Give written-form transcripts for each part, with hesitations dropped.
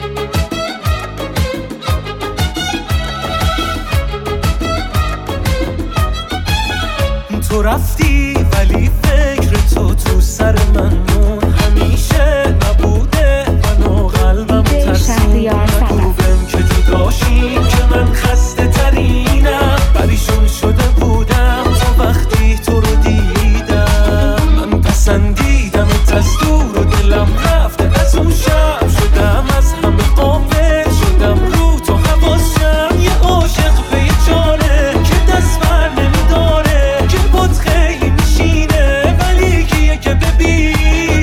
تو رفتی ولی فکر تو سر من مون، همیشه نبوده منو قلبم ترسون. نگویم که جداشیم که من خسته ترینم، پریشون شده بودم تا وقتی تو رو دیدم. من پسندیدم از دور و دلم رفته از اون شب، شدم از همه غافل، شدم رو تو حواسم. یه عاشق به یه جانه که دست بر نمیداره، که بود خیلی میشینه ولی کیه که ببینه.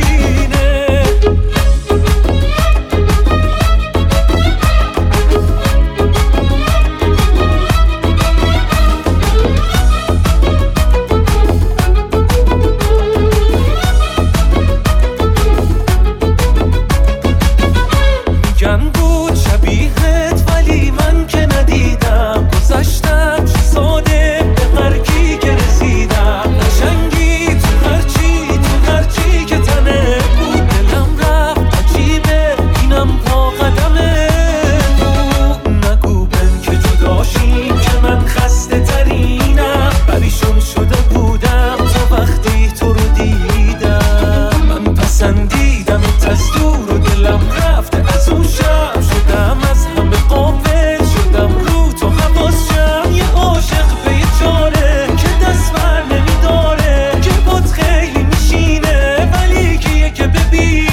میگن بود شبیهت ولی من که ندیدم، گذشتم چه ساده به غرقی که رسیدم. قشنگی تو هرچی که تنه بود، دلم رفت عجیبه اینم پا قدمه بود. نگو بن که جداشیم که من خسته ترینم، پریشون شده بودم تا وقتی تو رو دیدم. من پسندیدم از دور و دلم رفته از اون شب، شدم از همه غافل، شدم رو تو حواسم. یه عاشق به یه جانه که دست بر نمیداره، که بود خیلی میشینه ولی کیه که ببینه.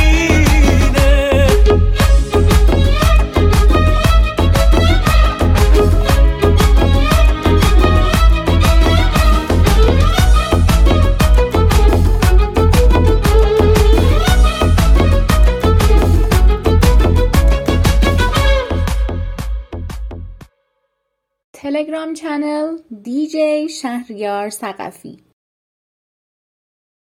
تلگرام چنل DJ شهریار ثقفی.